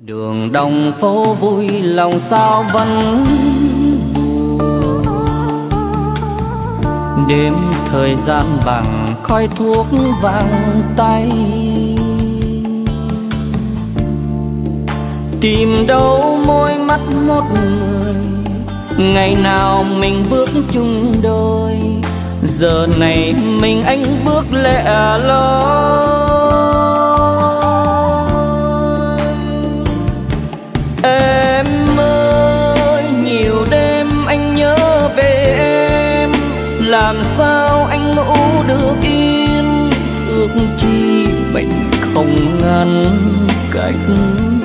Đường đồng phố vui lòng sao vẫn buồn. Đêm thời gian bằng khói thuốc vàng tay. Tìm đâu môi mắt một người, ngày nào mình bước chung đôi. Giờ này mình anh bước lẻ loi. Em ơi, nhiều đêm anh nhớ về em, làm sao anh ngủ được yên. Ước chi bệnh không ngăn cách.